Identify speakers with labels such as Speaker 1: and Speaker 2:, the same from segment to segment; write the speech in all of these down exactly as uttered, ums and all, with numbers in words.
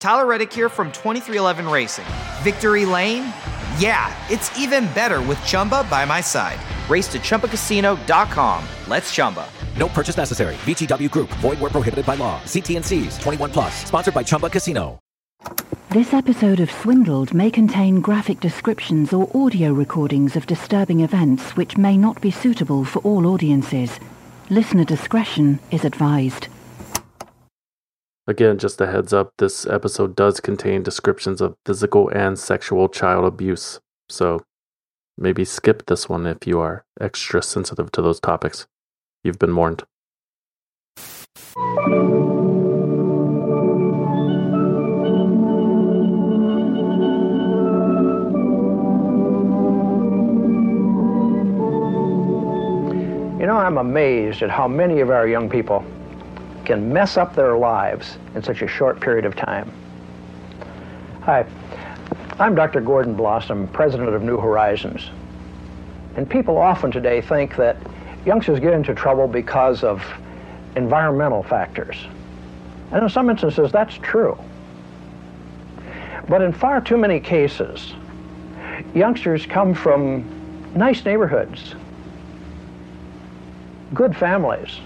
Speaker 1: Tyler Reddick here from twenty-three eleven Racing. Victory Lane? Yeah, it's even better with Chumba by my side. Race to Chumba Casino dot com. Let's Chumba.
Speaker 2: No purchase necessary. V G W Group. Void where prohibited by law. See T and C's. twenty-one plus. Sponsored by Chumba Casino.
Speaker 3: This episode of Swindled may contain graphic descriptions or audio recordings of disturbing events which may not be suitable for all audiences. Listener discretion is advised.
Speaker 4: Again, just a heads up, this episode does contain descriptions of physical and sexual child abuse, so maybe skip this one if you are extra sensitive to those topics. You've been warned.
Speaker 5: You know, I'm amazed at how many of our young people can mess up their lives in such a short period of time. Hi, I'm Doctor Gordon Blossom, president of New Horizons. And people often today think that youngsters get into trouble because of environmental factors. And in some instances, that's true. But in far too many cases, youngsters come from nice neighborhoods, good families,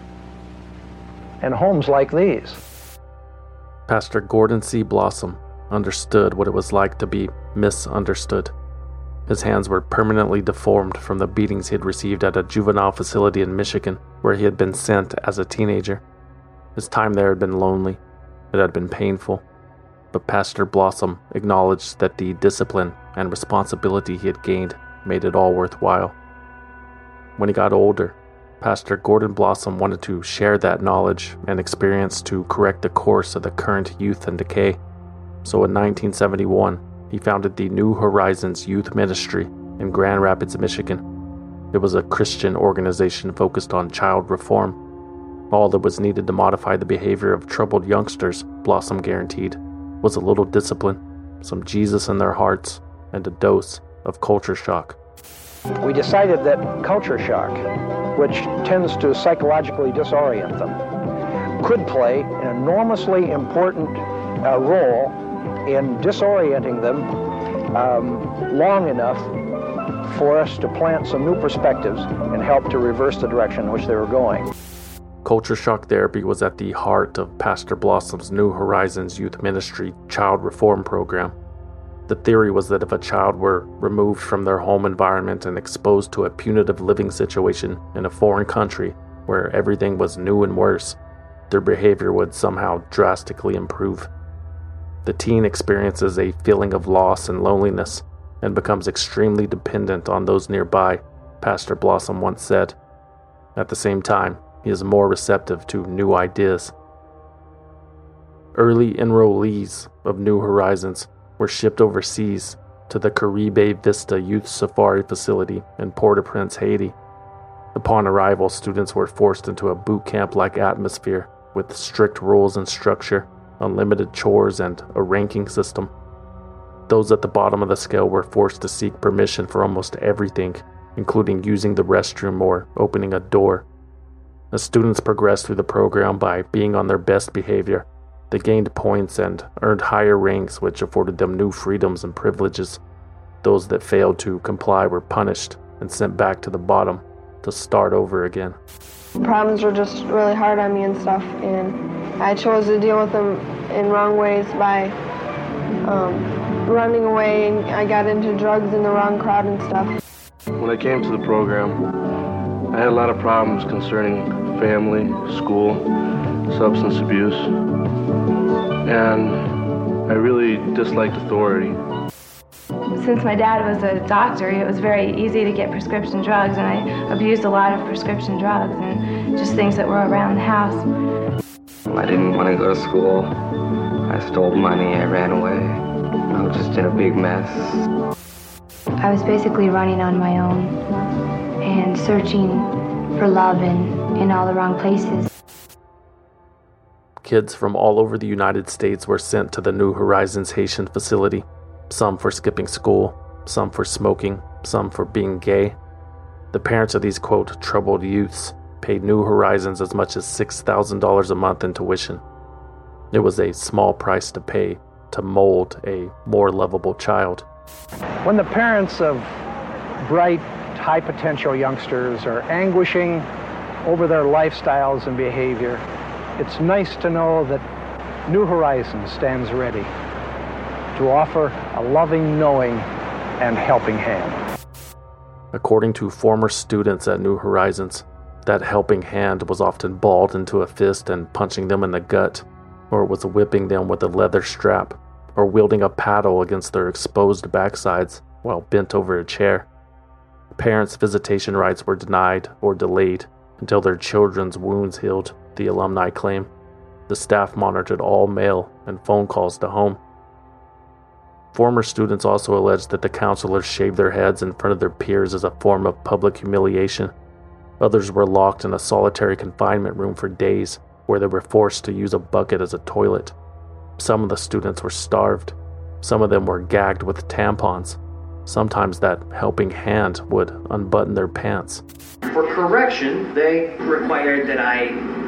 Speaker 5: and homes like these.
Speaker 4: Pastor Gordon C. Blossom understood what it was like to be misunderstood. His hands were permanently deformed from the beatings he had received at a juvenile facility in Michigan, where he had been sent as a teenager. His time there had been lonely. It had been painful. But Pastor Blossom acknowledged that the discipline and responsibility he had gained made it all worthwhile. When he got older, Pastor Gordon Blossom wanted to share that knowledge and experience to correct the course of the current youth and decay. So in nineteen seventy-one, he founded the New Horizons Youth Ministry in Grand Rapids, Michigan. It was a Christian organization focused on child reform. All that was needed to modify the behavior of troubled youngsters, Blossom guaranteed, was a little discipline, some Jesus in their hearts, and a dose of culture shock.
Speaker 5: We decided that culture shock, which tends to psychologically disorient them, could play an enormously important uh, role in disorienting them um, long enough for us to plant some new perspectives and help to reverse the direction in which they were going.
Speaker 4: Culture shock therapy was at the heart of Pastor Blossom's New Horizons Youth Ministry Child Reform Program. The theory was that if a child were removed from their home environment and exposed to a punitive living situation in a foreign country where everything was new and worse, their behavior would somehow drastically improve. The teen experiences a feeling of loss and loneliness and becomes extremely dependent on those nearby, Pastor Blossom once said. At the same time, he is more receptive to new ideas. Early enrollees of New Horizons were shipped overseas to the Caribe Vista Youth Safari Facility in Port-au-Prince, Haiti. Upon arrival, students were forced into a boot camp-like atmosphere with strict rules and structure, unlimited chores, and a ranking system. Those at the bottom of the scale were forced to seek permission for almost everything, including using the restroom or opening a door. As students progressed through the program by being on their best behavior, they gained points and earned higher ranks, which afforded them new freedoms and privileges. Those that failed to comply were punished and sent back to the bottom to start over again.
Speaker 6: Problems were just really hard on me and stuff, and I chose to deal with them in wrong ways by um, running away, and I got into drugs in the wrong crowd and stuff.
Speaker 7: When I came to the program, I had a lot of problems concerning family, school, substance abuse, and I really disliked authority.
Speaker 8: Since my dad was a doctor, it was very easy to get prescription drugs, and I abused a lot of prescription drugs and just things that were around the house.
Speaker 9: I didn't want to go to school. I stole money, I ran away. I was just in a big mess.
Speaker 8: I was basically running on my own and searching for love in, in all the wrong places.
Speaker 4: Kids from all over the United States were sent to the New Horizons Haitian facility, some for skipping school, some for smoking, some for being gay. The parents of these, quote, troubled youths paid New Horizons as much as six thousand dollars a month in tuition. It was a small price to pay to mold a more lovable child.
Speaker 5: When the parents of bright, high-potential youngsters are anguishing over their lifestyles and behavior, it's nice to know that New Horizons stands ready to offer a loving, knowing, and helping hand.
Speaker 4: According to former students at New Horizons, that helping hand was often balled into a fist and punching them in the gut, or was whipping them with a leather strap, or wielding a paddle against their exposed backsides while bent over a chair. Parents' visitation rights were denied or delayed until their children's wounds healed, the alumni claim. The staff monitored all mail and phone calls to home. Former students also alleged that the counselors shaved their heads in front of their peers as a form of public humiliation. Others were locked in a solitary confinement room for days, where they were forced to use a bucket as a toilet. Some of the students were starved. Some of them were gagged with tampons. Sometimes that helping hand would unbutton their pants.
Speaker 1: For correction, they required that I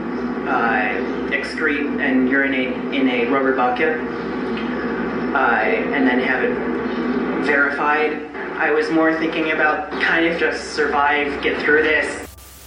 Speaker 1: uh, excrete and urinate in a rubber bucket uh, and then have it verified. I was more thinking about kind of just survive, get through this.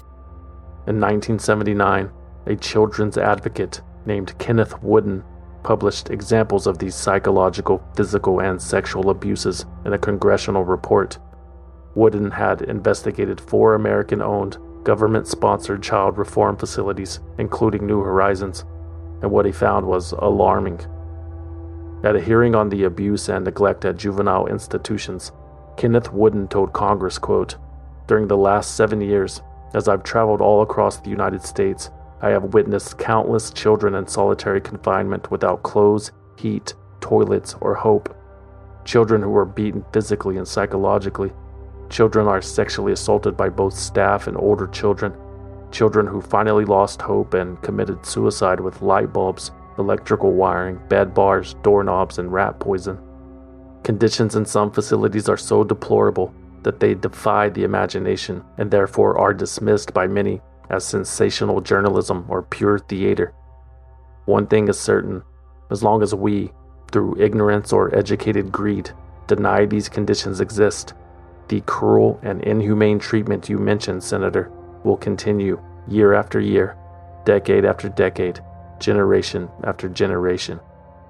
Speaker 4: In nineteen seventy-nine, a children's advocate named Kenneth Wooden published examples of these psychological, physical, and sexual abuses in a congressional report. Wooden had investigated four American-owned, government-sponsored child reform facilities, including New Horizons, and what he found was alarming. At a hearing on the abuse and neglect at juvenile institutions, Kenneth Wooden told Congress, quote, "During the last seven years, as I've traveled all across the United States, I have witnessed countless children in solitary confinement without clothes, heat, toilets, or hope. Children who are beaten physically and psychologically. Children are sexually assaulted by both staff and older children. Children who finally lost hope and committed suicide with light bulbs, electrical wiring, bed bars, doorknobs, and rat poison. Conditions in some facilities are so deplorable that they defy the imagination and therefore are dismissed by many as sensational journalism or pure theater. One thing is certain, as long as we, through ignorance or educated greed, deny these conditions exist, the cruel and inhumane treatment you mentioned, Senator, will continue year after year, decade after decade, generation after generation."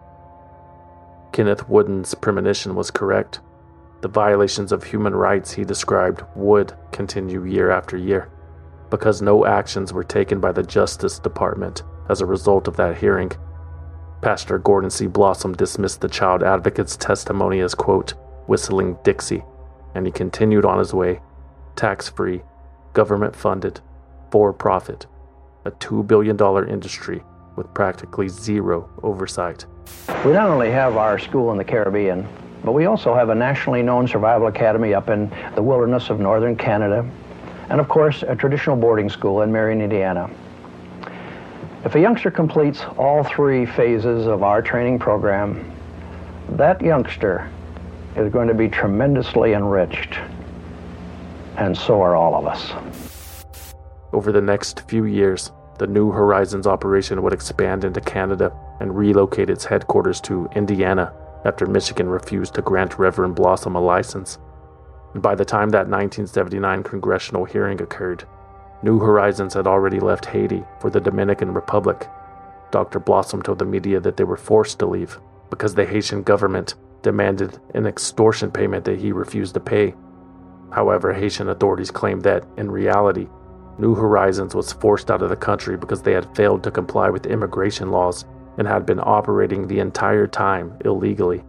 Speaker 4: Kenneth Wooden's premonition was correct. The violations of human rights he described would continue year after year, because no actions were taken by the Justice Department as a result of that hearing. Pastor Gordon C. Blossom dismissed the child advocate's testimony as, quote, "whistling Dixie," and he continued on his way, tax-free, government-funded, for-profit, a two billion dollars industry with practically zero oversight.
Speaker 5: We not only have our school in the Caribbean, but we also have a nationally known survival academy up in the wilderness of northern Canada, and of course, a traditional boarding school in Marion, Indiana. If a youngster completes all three phases of our training program, that youngster is going to be tremendously enriched, and so are all of us.
Speaker 4: Over the next few years, the New Horizons operation would expand into Canada and relocate its headquarters to Indiana after Michigan refused to grant Reverend Blossom a license. And by the time that nineteen seventy-nine congressional hearing occurred, New Horizons had already left Haiti for the Dominican Republic. Doctor Blossom told the media that they were forced to leave because the Haitian government demanded an extortion payment that he refused to pay. However, Haitian authorities claimed that, in reality, New Horizons was forced out of the country because they had failed to comply with immigration laws and had been operating the entire time illegally.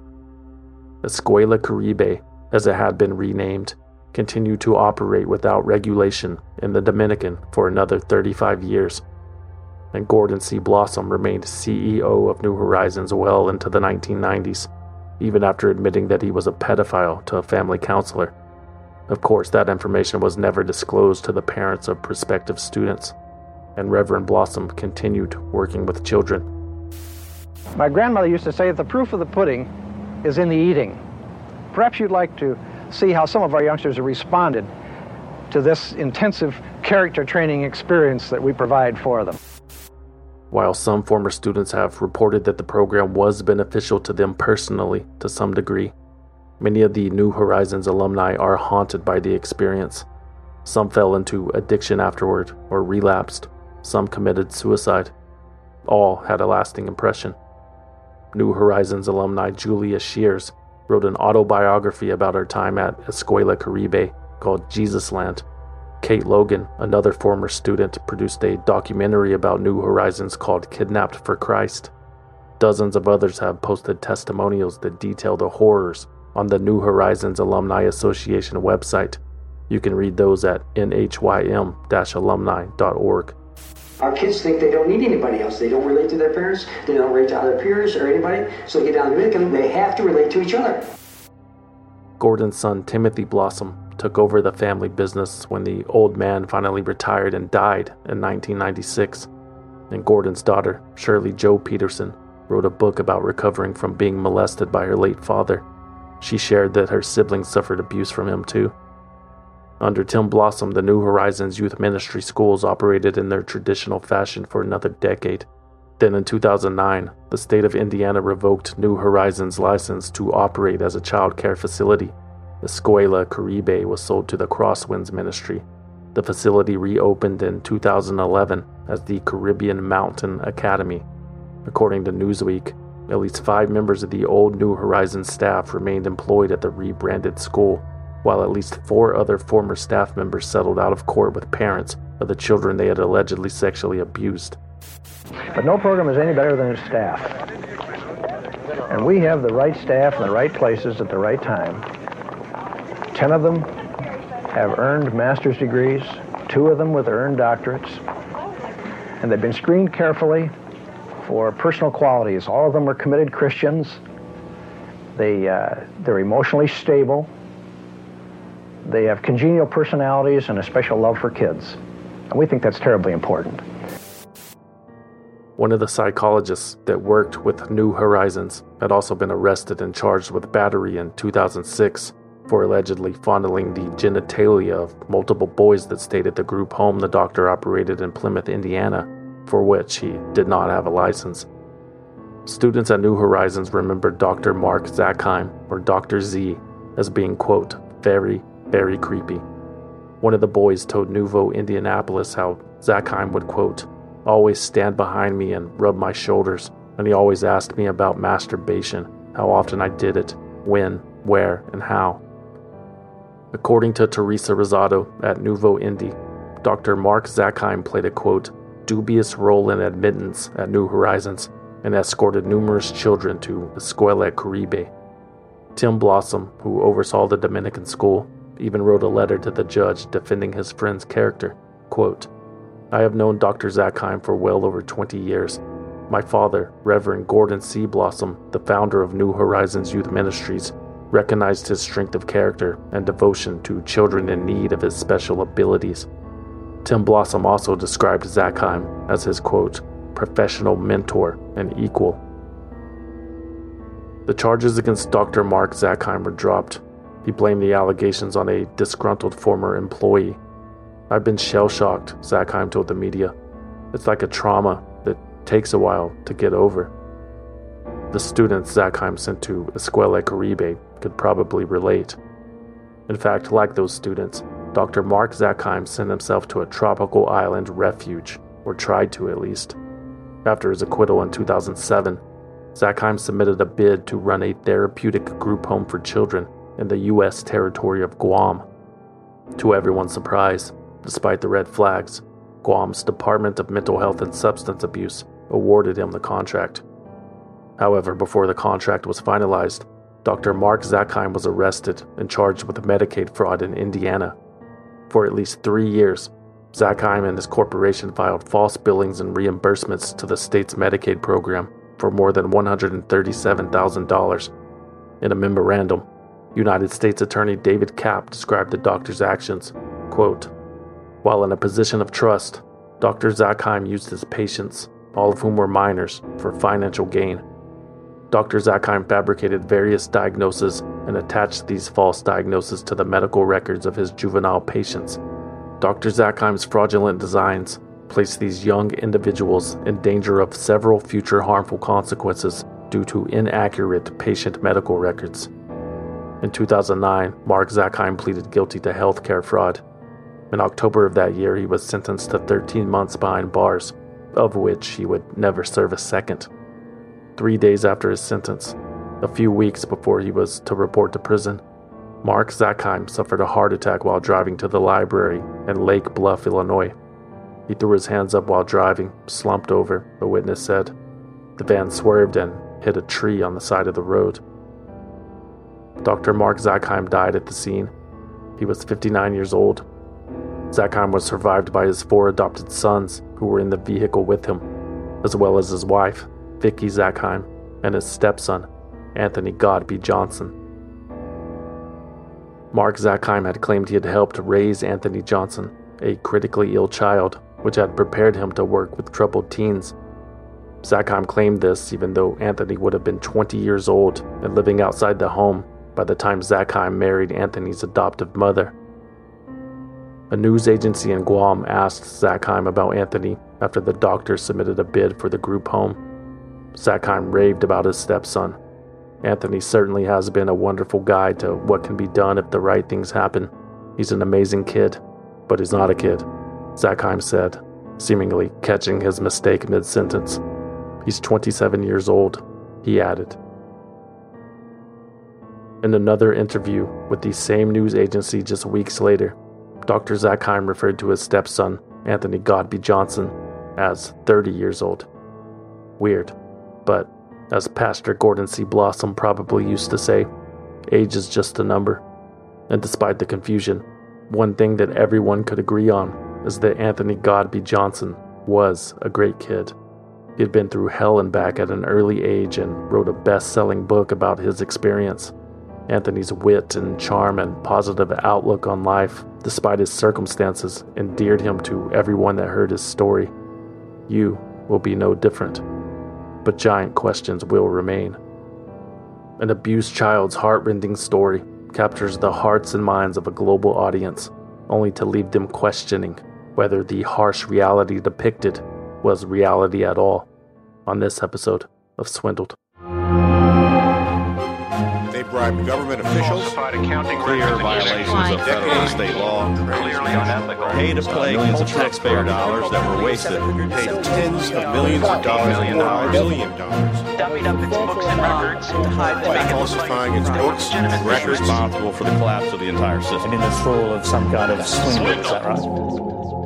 Speaker 4: Escuela Caribe, as it had been renamed, continued to operate without regulation in the Dominican for another thirty-five years, and Gordon C. Blossom remained C E O of New Horizons well into the nineteen nineties, even after admitting that he was a pedophile to a family counselor. Of course, that information was never disclosed to the parents of prospective students, and Reverend Blossom continued working with children.
Speaker 5: My grandmother used to say that the proof of the pudding is in the eating. Perhaps you'd like to see how some of our youngsters have responded to this intensive character training experience that we provide for them.
Speaker 4: While some former students have reported that the program was beneficial to them personally to some degree, many of the New Horizons alumni are haunted by the experience. Some fell into addiction afterward or relapsed. Some committed suicide. All had a lasting impression. New Horizons alumni Julia Shears wrote an autobiography about her time at Escuela Caribe called Jesus Land. Kate Logan, another former student, produced a documentary about New Horizons called Kidnapped for Christ. Dozens of others have posted testimonials that detail the horrors on the New Horizons Alumni Association website. You can read those at N H Y M dash alumni dot org.
Speaker 10: Our kids think they don't need anybody else. They don't relate to their parents, they don't relate to other peers or anybody, so they get down to Dominican, they have to relate to each other.
Speaker 4: Gordon's son Timothy Blossom took over the family business when the old man finally retired and died in nineteen ninety-six. And Gordon's daughter, Shirley Jo Peterson, wrote a book about recovering from being molested by her late father. She shared that her siblings suffered abuse from him too. Under Tim Blossom, the New Horizons Youth Ministry schools operated in their traditional fashion for another decade. Then in two thousand nine, the state of Indiana revoked New Horizons' license to operate as a child care facility. Escuela Caribe was sold to the Crosswinds Ministry. The facility reopened in two thousand eleven as the Caribbean Mountain Academy. According to Newsweek, at least five members of the old New Horizons staff remained employed at the rebranded school, while at least four other former staff members settled out of court with parents of the children they had allegedly sexually abused.
Speaker 5: But no program is any better than its staff. And we have the right staff in the right places at the right time. Ten of them have earned master's degrees, two of them with earned doctorates, and they've been screened carefully for personal qualities. All of them are committed Christians. They, uh, they're emotionally stable. They have congenial personalities and a special love for kids. And we think that's terribly important.
Speaker 4: One of the psychologists that worked with New Horizons had also been arrested and charged with battery in two thousand six for allegedly fondling the genitalia of multiple boys that stayed at the group home the doctor operated in Plymouth, Indiana, for which he did not have a license. Students at New Horizons remembered Doctor Mark Zackheim, or Doctor Z, as being, quote, very, very creepy. One of the boys told Nouveau Indianapolis how Zackheim would, quote, always stand behind me and rub my shoulders, and he always asked me about masturbation, how often I did it, when, where, and how. According to Teresa Rosado at Nouveau Indy, Doctor Mark Zackheim played a, quote, dubious role in admittance at New Horizons and escorted numerous children to Escuela Caribe. Tim Blossom, who oversaw the Dominican school, even wrote a letter to the judge defending his friend's character. Quote, I have known Doctor Zackheim for well over twenty years. My father, Reverend Gordon C. Blossom, the founder of New Horizons Youth Ministries, recognized his strength of character and devotion to children in need of his special abilities. Tim Blossom also described Zackheim as his, quote, professional mentor and equal. The charges against Doctor Mark Zackheim were dropped. He blamed the allegations on a disgruntled former employee. I've been shell-shocked, Zackheim told the media. It's like a trauma that takes a while to get over. The students Zackheim sent to Escuela Caribe could probably relate. In fact, like those students, Doctor Mark Zackheim sent himself to a tropical island refuge, or tried to at least. After his acquittal in two thousand seven, Zackheim submitted a bid to run a therapeutic group home for children in the U S territory of Guam. To everyone's surprise, despite the red flags, Guam's Department of Mental Health and Substance Abuse awarded him the contract. However, before the contract was finalized, Doctor Mark Zackheim was arrested and charged with Medicaid fraud in Indiana. For at least three years, Zackheim and his corporation filed false billings and reimbursements to the state's Medicaid program for more than one hundred thirty-seven thousand dollars. In a memorandum, United States Attorney David Kapp described the doctor's actions, quote, while in a position of trust, Doctor Zackheim used his patients, all of whom were minors, for financial gain. Doctor Zackheim fabricated various diagnoses and attached these false diagnoses to the medical records of his juvenile patients. Doctor Zackheim's fraudulent designs placed these young individuals in danger of several future harmful consequences due to inaccurate patient medical records. In two thousand nine, Mark Zackheim pleaded guilty to healthcare fraud. In October of that year, he was sentenced to thirteen months behind bars, of which he would never serve a second. Three days after his sentence, a few weeks before he was to report to prison, Mark Zackheim suffered a heart attack while driving to the library in Lake Bluff, Illinois. He threw his hands up while driving, slumped over, a witness said. The van swerved and hit a tree on the side of the road. Doctor Mark Zackheim died at the scene. He was fifty-nine years old. Zackheim was survived by his four adopted sons who were in the vehicle with him, as well as his wife, Vicky Zackheim, and his stepson, Anthony Godby Johnson. Mark Zackheim had claimed he had helped raise Anthony Johnson, a critically ill child, which had prepared him to work with troubled teens. Zackheim claimed this even though Anthony would have been twenty years old and living outside the home by the time Zackheim married Anthony's adoptive mother. A news agency in Guam asked Zackheim about Anthony after the doctor submitted a bid for the group home. Zackheim raved about his stepson. Anthony certainly has been a wonderful guide to what can be done if the right things happen. He's an amazing kid, but he's not a kid, Zackheim said, seemingly catching his mistake mid-sentence. He's twenty-seven years old, he added. In another interview with the same news agency just weeks later, Doctor Zackheim referred to his stepson, Anthony Godby Johnson, as thirty years old. Weird, but as Pastor Gordon C. Blossom probably used to say, age is just a number. And despite the confusion, one thing that everyone could agree on is that Anthony Godby Johnson was a great kid. He had been through hell and back at an early age and wrote a best-selling book about his experience. Anthony's wit and charm and positive outlook on life, despite his circumstances, endeared him to everyone that heard his story. You will be no different. But giant questions will remain. An abused child's heart-rending story captures the hearts and minds of a global audience, only to leave them questioning whether the harsh reality depicted was reality at all, on this episode of Swindled.
Speaker 11: They bribed government officials, clear violations of federal and state law, pay to play millions of taxpayer dollars that were wasted, paid tens of millions of dollars, million dollars, million dollars, dumping up its books and records to hide by falsifying its books and records, responsible for the collapse of the entire system.
Speaker 12: And in the thrall of some kind of swindle, is that right?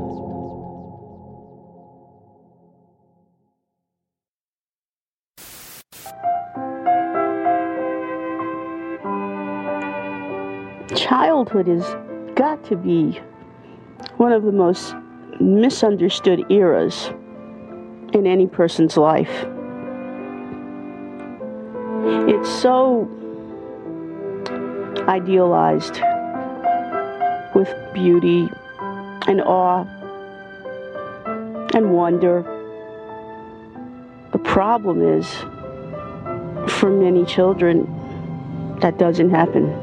Speaker 13: Childhood has got to be one of the most misunderstood eras in any person's life. It's so idealized with beauty and awe and wonder. The problem is, for many children, that doesn't happen.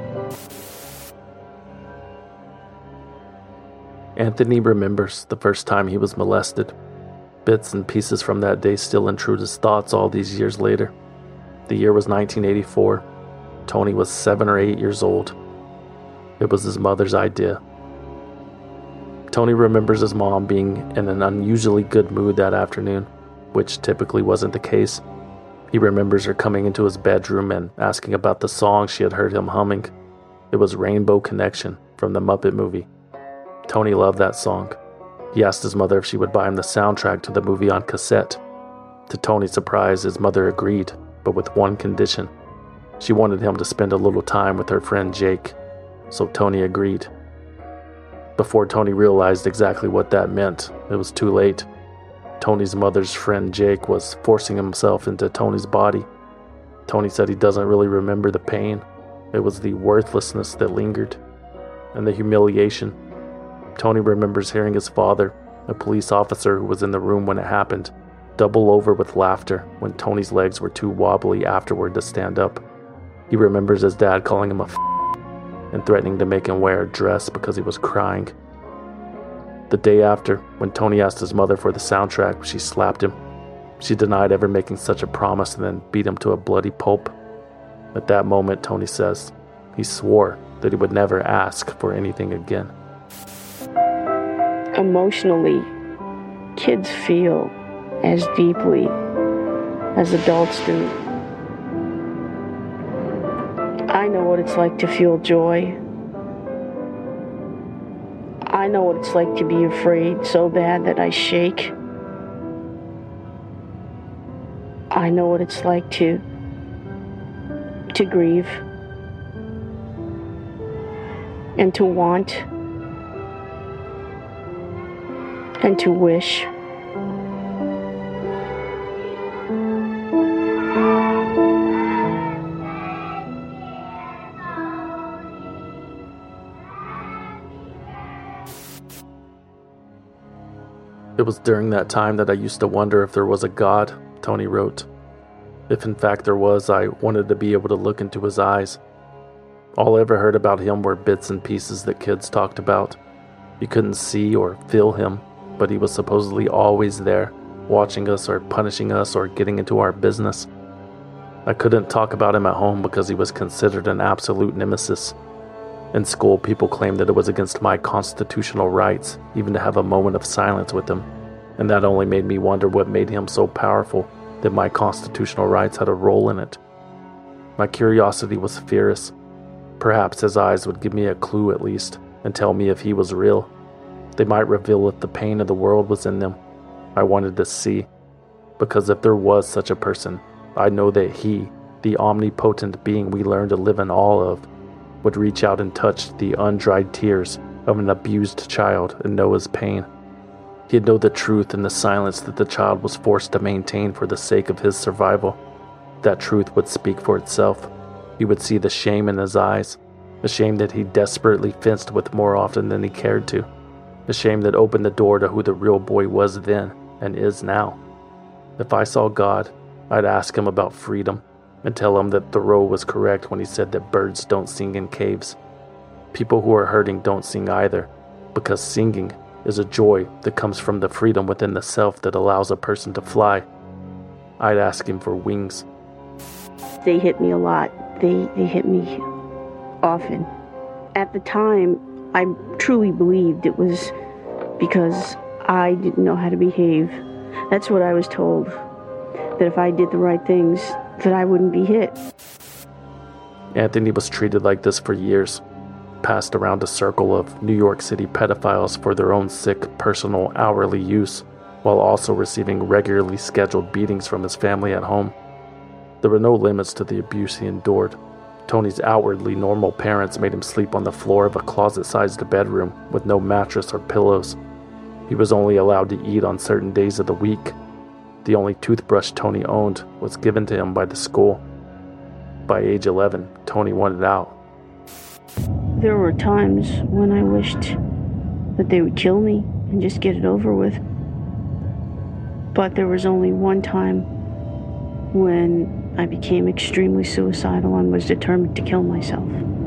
Speaker 4: Anthony remembers the first time he was molested. Bits and pieces from that day still intrude his thoughts all these years later. The year was nineteen eighty-four. Tony was seven or eight years old. It was his mother's idea. Tony remembers his mom being in an unusually good mood that afternoon, which typically wasn't the case. He remembers her coming into his bedroom and asking about the song she had heard him humming. It was Rainbow Connection from the Muppet movie. Tony loved that song. He asked his mother if she would buy him the soundtrack to the movie on cassette. To Tony's surprise, his mother agreed, but with one condition. She wanted him to spend a little time with her friend Jake, so Tony agreed. Before Tony realized exactly what that meant, it was too late. Tony's mother's friend Jake was forcing himself into Tony's body. Tony said he doesn't really remember the pain. It was the worthlessness that lingered, and the humiliation. Tony remembers hearing his father, a police officer who was in the room when it happened, double over with laughter when Tony's legs were too wobbly afterward to stand up. He remembers his dad calling him a f*** and threatening to make him wear a dress because he was crying. The day after, when Tony asked his mother for the soundtrack, she slapped him. She denied ever making such a promise and then beat him to a bloody pulp. At that moment, Tony says, he swore that he would never ask for anything again.
Speaker 13: Emotionally, kids feel as deeply as adults do. I know what it's like to feel joy. I know what it's like to be afraid so bad that I shake. I know what it's like to to grieve and to want and to wish.
Speaker 4: It was during that time that I used to wonder if there was a God, Tony wrote. If in fact there was, I wanted to be able to look into his eyes. All I ever heard about him were bits and pieces that kids talked about. You couldn't see or feel him, but he was supposedly always there, watching us or punishing us or getting into our business. I couldn't talk about him at home because he was considered an absolute nemesis. In school, people claimed that it was against my constitutional rights even to have a moment of silence with him, and that only made me wonder what made him so powerful that my constitutional rights had a role in it. My curiosity was fierce. Perhaps his eyes would give me a clue at least, and tell me if he was real. They might reveal if the pain of the world was in them. I wanted to see, because if there was such a person, I know that he, the omnipotent being we learned to live in awe of, would reach out and touch the undried tears of an abused child and know his pain. He'd know the truth in the silence that the child was forced to maintain for the sake of his survival. That truth would speak for itself. He would see the shame in his eyes, the shame that he desperately fenced with more often than he cared to, the shame that opened the door to who the real boy was then and is now. If I saw God, I'd ask him about freedom and tell him that Thoreau was correct when he said that birds don't sing in caves. People who are hurting don't sing either, because singing is a joy that comes from the freedom within the self that allows a person to fly. I'd ask him for wings.
Speaker 13: They hit me a lot. They, they hit me often. At the time, I truly believed it was because I didn't know how to behave. That's what I was told, that if I did the right things, that I wouldn't be hit.
Speaker 4: Anthony was treated like this for years, passed around a circle of New York City pedophiles for their own sick, personal, hourly use, while also receiving regularly scheduled beatings from his family at home. There were no limits to the abuse he endured. Tony's outwardly normal parents made him sleep on the floor of a closet-sized bedroom with no mattress or pillows. He was only allowed to eat on certain days of the week. The only toothbrush Tony owned was given to him by the school. By age eleven, Tony wanted out.
Speaker 13: There were times when I wished that they would kill me and just get it over with. But there was only one time when I became extremely suicidal and was determined to kill myself.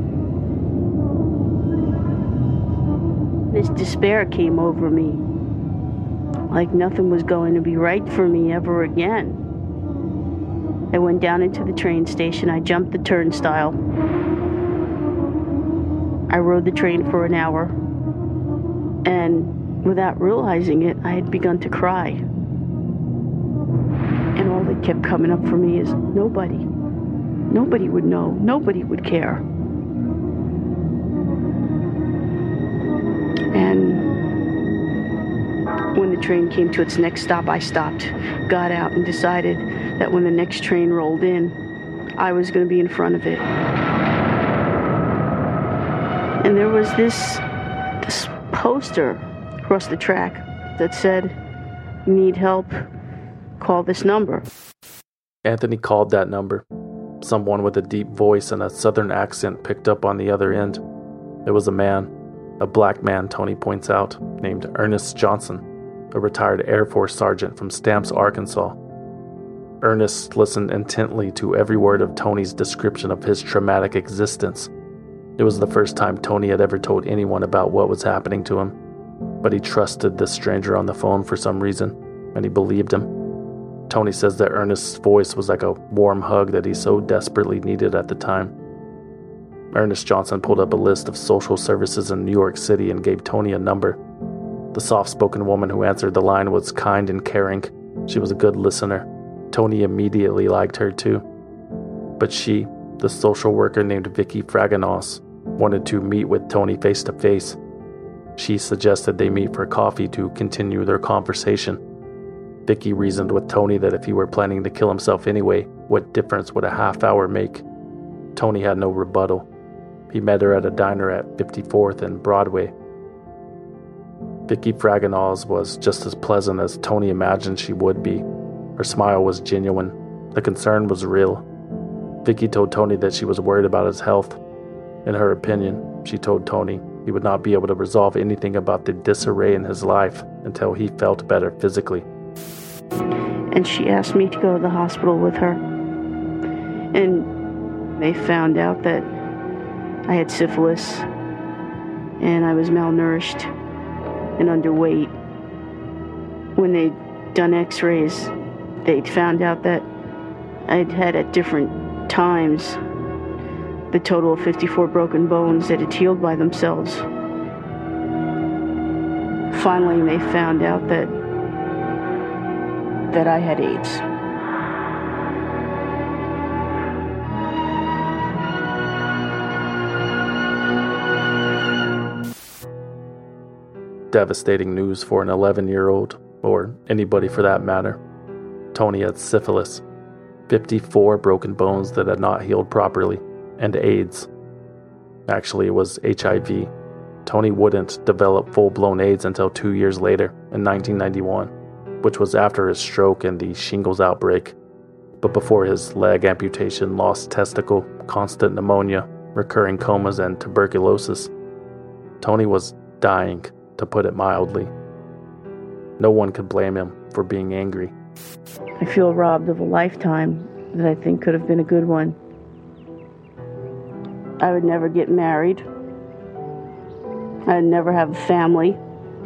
Speaker 13: This despair came over me, like nothing was going to be right for me ever again. I went down into the train station. I jumped the turnstile. I rode the train for an hour. And without realizing it, I had begun to cry. And all that kept coming up for me is nobody. Nobody would know. Nobody would care. And when the train came to its next stop, I stopped, got out, and decided that when the next train rolled in, I was going to be in front of it. And there was this, this poster across the track that said, "You need help, call this number."
Speaker 4: Anthony called that number. Someone with a deep voice and a southern accent picked up on the other end. It was a man, a black man, Tony points out, named Ernest Johnson, a retired Air Force sergeant from Stamps, Arkansas. Ernest listened intently to every word of Tony's description of his traumatic existence. It was the first time Tony had ever told anyone about what was happening to him. but he trusted this stranger on the phone for some reason, and he believed him. Tony says that Ernest's voice was like a warm hug that he so desperately needed at the time. Ernest Johnson pulled up a list of social services in New York City and gave Tony a number. The soft-spoken woman who answered the line was kind and caring. She was a good listener. Tony immediately liked her too. But she, the social worker named Vicky Fragonos, wanted to meet with Tony face to face. She suggested they meet for coffee to continue their conversation. Vicky reasoned with Tony that if he were planning to kill himself anyway, what difference would a half hour make? Tony had no rebuttal. He met her at a diner at fifty-fourth and Broadway. Vicky Fragonos was just as pleasant as Tony imagined she would be. Her smile was genuine. The concern was real. Vicky told Tony that she was worried about his health. In her opinion, she told Tony he would not be able to resolve anything about the disarray in his life until he felt better physically.
Speaker 13: And she asked me to go to the hospital with her. And they found out that I had syphilis, and I was malnourished and underweight. When they'd done x-rays, they'd found out that I'd had at different times the total of fifty-four broken bones that had healed by themselves. Finally, they found out that that I had AIDS.
Speaker 4: Devastating news for an eleven-year-old, or anybody for that matter. Tony had syphilis, fifty-four broken bones that had not healed properly, and AIDS. Actually, it was H I V. Tony wouldn't develop full-blown AIDS until two years later, in nineteen ninety-one, which was after his stroke and the shingles outbreak, but before his leg amputation, lost testicle, constant pneumonia, recurring comas, and tuberculosis. Tony was dying, to put it mildly. No one could blame him for being angry.
Speaker 13: I feel robbed of a lifetime that I think could have been a good one. I would never get married. I'd never have a family.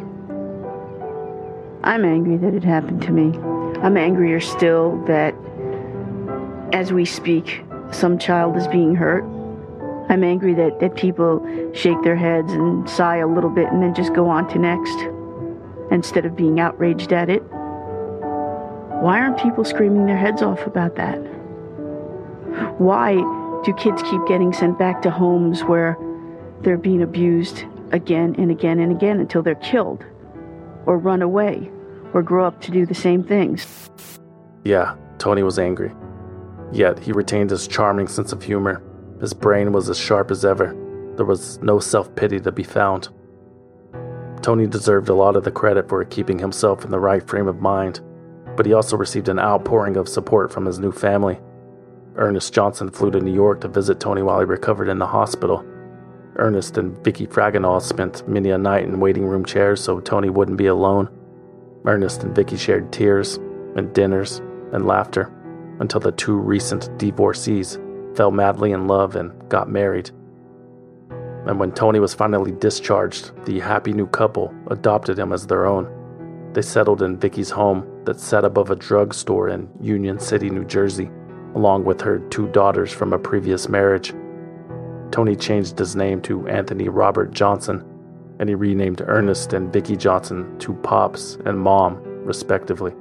Speaker 13: I'm angry that it happened to me. I'm angrier still that, as we speak, some child is being hurt. I'm angry that, that people shake their heads and sigh a little bit and then just go on to next, instead of being outraged at it. Why aren't people screaming their heads off about that? Why do kids keep getting sent back to homes where they're being abused again and again and again until they're killed, or run away, or grow up to do the same things?
Speaker 4: Yeah, Tony was angry. Yet he retained his charming sense of humor. His brain was as sharp as ever. There was no self-pity to be found. Tony deserved a lot of the credit for keeping himself in the right frame of mind, but he also received an outpouring of support from his new family. Ernest Johnson flew to New York to visit Tony while he recovered in the hospital. Ernest and Vicky Fragonos spent many a night in waiting room chairs so Tony wouldn't be alone. Ernest and Vicky shared tears and dinners and laughter until the two recent divorcees fell madly in love and got married. And when Tony was finally discharged, the happy new couple adopted him as their own. They settled in Vicky's home that sat above a drugstore in Union City, New Jersey, along with her two daughters from a previous marriage. Tony changed his name to Anthony Robert Johnson, and he renamed Ernest and Vicky Johnson to Pops and Mom, respectively.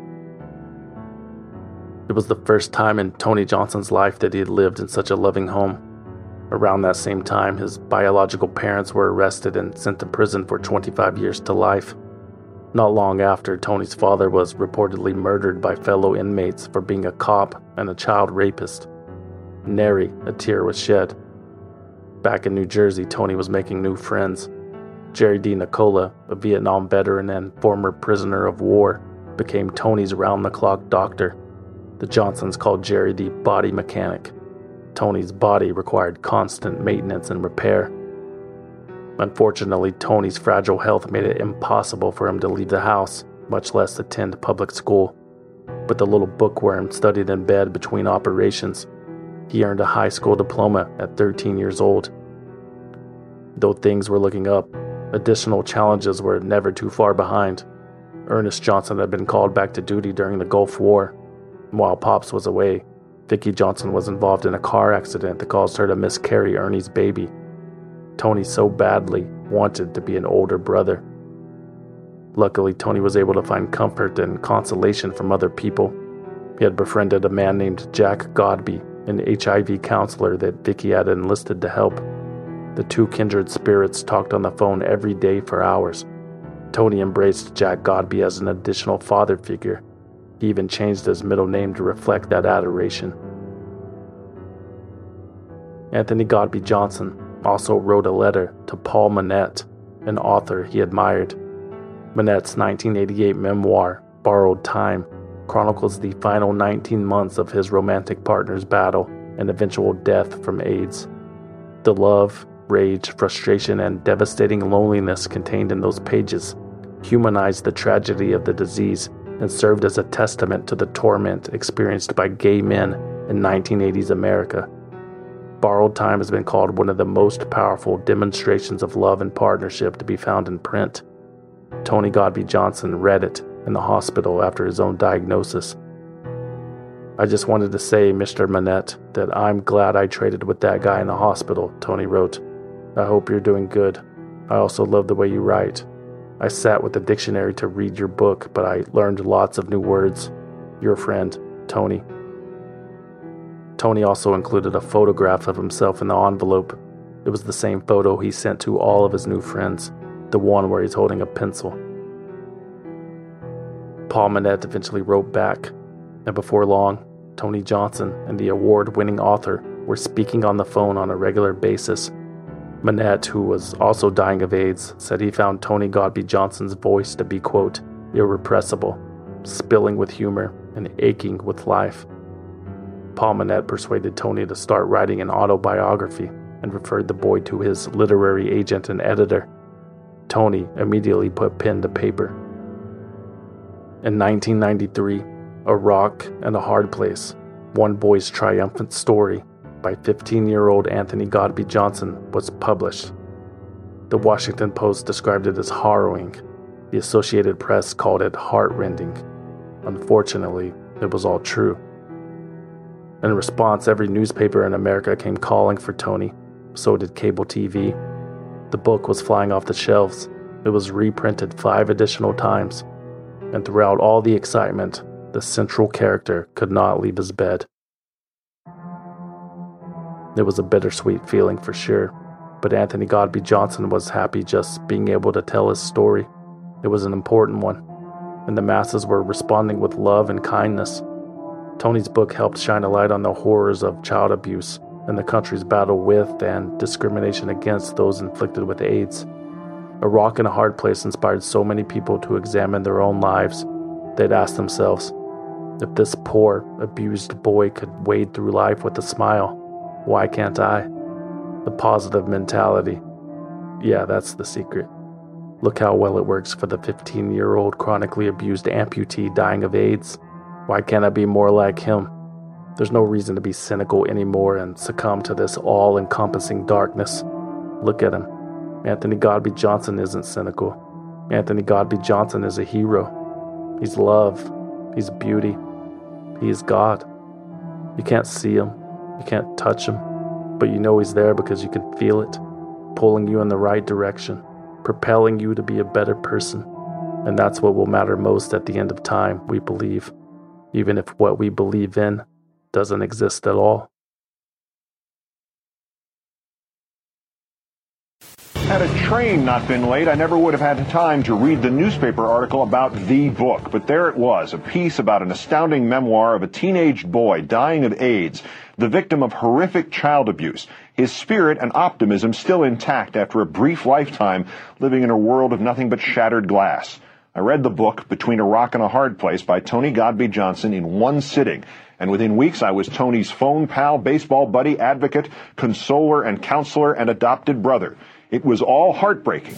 Speaker 4: It was the first time in Tony Johnson's life that he had lived in such a loving home. Around that same time, his biological parents were arrested and sent to prison for twenty-five years to life. Not long after, Tony's father was reportedly murdered by fellow inmates for being a cop and a child rapist. Nary a tear was shed. Back in New Jersey, Tony was making new friends. Jerry D. Nicola, a Vietnam veteran and former prisoner of war, became Tony's round-the-clock doctor. The Johnsons called Jerry the body mechanic. Tony's body required constant maintenance and repair. Unfortunately, Tony's fragile health made it impossible for him to leave the house, much less attend public school. But the little bookworm studied in bed between operations. He earned a high school diploma at thirteen years old. Though things were looking up, Additional challenges were never too far behind. Ernest Johnson had been called back to duty during the Gulf War. While Pops was away, Vicki Johnson was involved in a car accident that caused her to miscarry Ernie's baby. Tony so badly wanted to be an older brother. Luckily, Tony was able to find comfort and consolation from other people. He had befriended a man named Jack Godby, an H I V counselor that Vicki had enlisted to help. The two kindred spirits talked on the phone every day for hours. Tony embraced Jack Godby as an additional father figure. He even changed his middle name to reflect that adoration. Anthony Godby Johnson also wrote a letter to Paul Manette, an author he admired. Manette's nineteen eighty-eight memoir, Borrowed Time, chronicles the final nineteen months of his romantic partner's battle and eventual death from AIDS. The love, rage, frustration, and devastating loneliness contained in those pages humanized the tragedy of the disease and served as a testament to the torment experienced by gay men in nineteen eighties America. Borrowed Time has been called one of the most powerful demonstrations of love and partnership to be found in print. Tony Godby Johnson read it in the hospital after his own diagnosis. "I just wanted to say, Mister Manette, that I'm glad I traded with that guy in the hospital," Tony wrote. "I hope you're doing good. I also love the way you write. I sat with the dictionary to read your book, but I learned lots of new words. Your friend, Tony." Tony also included a photograph of himself in the envelope. It was the same photo he sent to all of his new friends, the one where he's holding a pencil. Paul Manette eventually wrote back, and before long, Tony Johnson and the award-winning author were speaking on the phone on a regular basis. Manette, who was also dying of AIDS, said he found Tony Godby Johnson's voice to be, quote, irrepressible, spilling with humor and aching with life. Paul Manette persuaded Tony to start writing an autobiography and referred the boy to his literary agent and editor. Tony immediately put pen to paper. In nineteen ninety-three, A Rock and a Hard Place, one boy's triumphant story by fifteen-year-old Anthony Godby Johnson was published. The Washington Post described it as harrowing. The Associated Press called it heart-rending. Unfortunately, it was all true. In response, every newspaper in America came calling for Tony. So did cable T V. The book was flying off the shelves. It was reprinted five additional times. And throughout all the excitement, the central character could not leave his bed. It was a bittersweet feeling for sure, but Anthony Godby Johnson was happy just being able to tell his story. It was an important one, and the masses were responding with love and kindness. Tony's book helped shine a light on the horrors of child abuse and the country's battle with and discrimination against those inflicted with AIDS. A Rock and a Hard Place inspired so many people to examine their own lives. They'd ask themselves, if this poor, abused boy could wade through life with a smile, why can't I? The positive mentality. Yeah, that's the secret. Look how well it works for the fifteen-year-old chronically abused amputee dying of AIDS. Why can't I be more like him? There's no reason to be cynical anymore and succumb to this all-encompassing darkness. Look at him. Anthony Godby Johnson isn't cynical. Anthony Godby Johnson is a hero. He's love. He's beauty. He is God. You can't see him. You can't touch him. But you know he's there because you can feel it, pulling you in the right direction, propelling you to be a better person. And that's what will matter most at the end of time, we believe, even if what we believe in doesn't exist at all.
Speaker 14: Had a train not been late, I never would have had time to read the newspaper article about the book. But there it was, a piece about an astounding memoir of a teenage boy dying of AIDS, the victim of horrific child abuse, his spirit and optimism still intact after a brief lifetime living in a world of nothing but shattered glass. I read the book, Between a Rock and a Hard Place, by Tony Godby Johnson in one sitting. And within weeks, I was Tony's phone pal, baseball buddy, advocate, consoler and counselor, and adopted brother. It was all heartbreaking.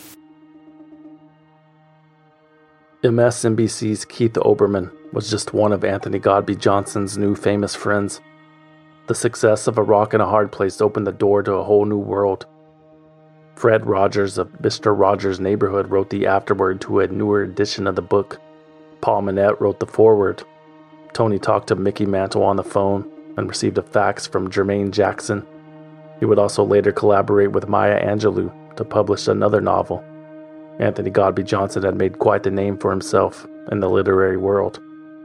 Speaker 4: M S N B C's Keith Olbermann was just one of Anthony Godby Johnson's new famous friends. The success of A Rock and a Hard Place opened the door to a whole new world. Fred Rogers of Mister Rogers' Neighborhood wrote the afterword to a newer edition of the book. Paul Manette wrote the foreword. Tony talked to Mickey Mantle on the phone and received a fax from Jermaine Jackson. He would also later collaborate with Maya Angelou to publish another novel. Anthony Godbey Johnson had made quite the name for himself in the literary world.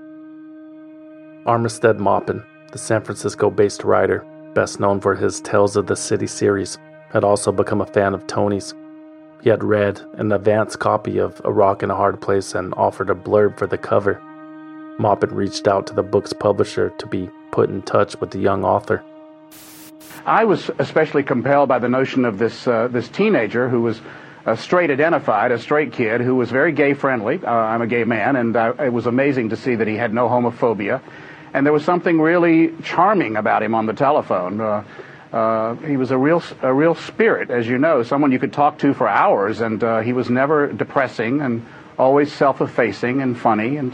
Speaker 4: Armistead Maupin, the San Francisco-based writer, best known for his Tales of the City series, had also become a fan of Tony's. He had read an advance copy of A Rock in a Hard Place and offered a blurb for the cover. Maupin reached out to the book's publisher to be put in touch with the young author.
Speaker 15: I was especially compelled by the notion of this uh, this teenager who was a straight identified, a straight kid who was very gay friendly. Uh, I'm a gay man, and uh, it was amazing to see that he had no homophobia. And there was something really charming about him on the telephone. Uh, uh, he was a real a real spirit, as you know, someone you could talk to for hours, and uh, he was never depressing and always self-effacing and funny. And